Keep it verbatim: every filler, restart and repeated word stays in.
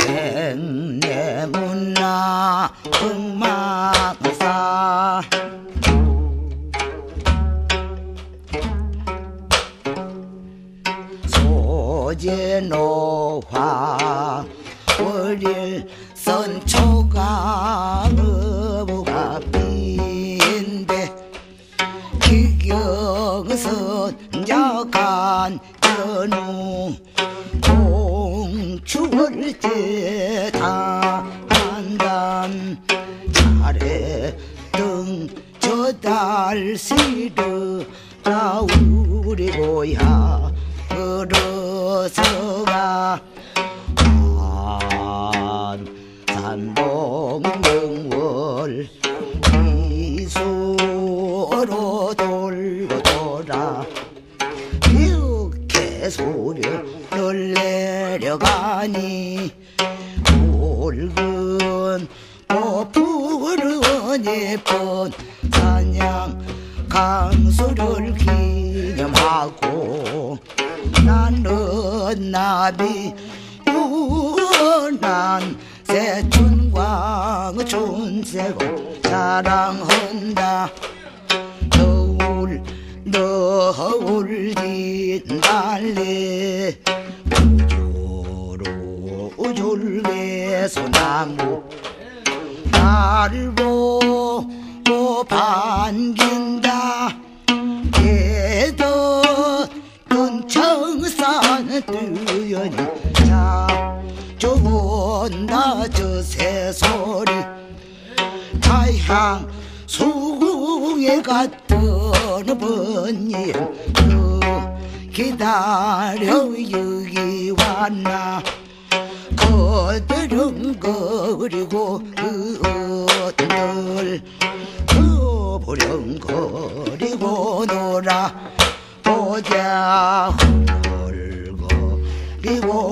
백내문나 흑마사 소제노화 월일 선초가 어부가 빈데 기경선 약한 전우 공추월제 다 한단 차례 등 저달시르 다 우리 고야 걸어서가 산동명월 이수로 돌고 돌아 이렇게 소리를 내려가니 붉은 푸른 예쁜 산양 강수를 기념하고 나는 나비 우난 새춘광 춘새고 자랑한다 너울 너울진 달래 우조로 우졸게 소나무 나를 보고 반긴다 깨닫던 청산 뜨여니 자 좋은다 저 새소리 타향 수궁에 갔던 번님 그 기다려 여기 왔나 거드렁거리고 그 옷들 그 부렁거리고 놀아 보자 헐거리고